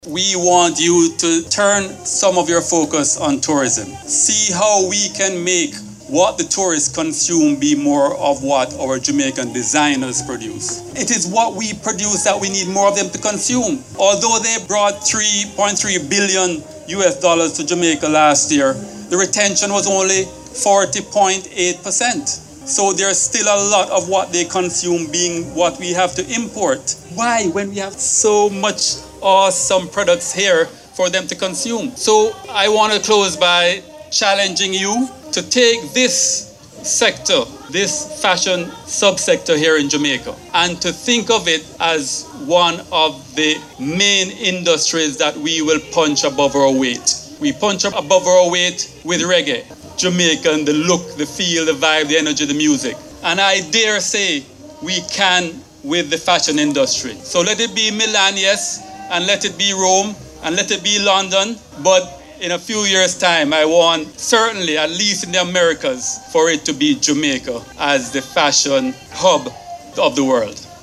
We want you to turn some of your focus on tourism. See how we can make what the tourists consume be more of what our Jamaican designers produce. It is what we produce that we need more of them to consume. Although they brought $3.3 billion to Jamaica last year, the retention was only 40.8%. So there's still a lot of what they consume being what we have to import. Why? When we have so much awesome products here for them to consume. So I want to close by challenging you to take this sector, this fashion subsector here in Jamaica, and to think of it as one of the main industries that we will punch above our weight. We punch up above our weight with reggae, Jamaican, the look, the feel, the vibe, the energy, the music. And I dare say we can with the fashion industry. So let it be Milan, yes, and let it be Rome, and let it be London, but in a few years' time, I want, certainly, at least in the Americas, for it to be Jamaica as the fashion hub of the world.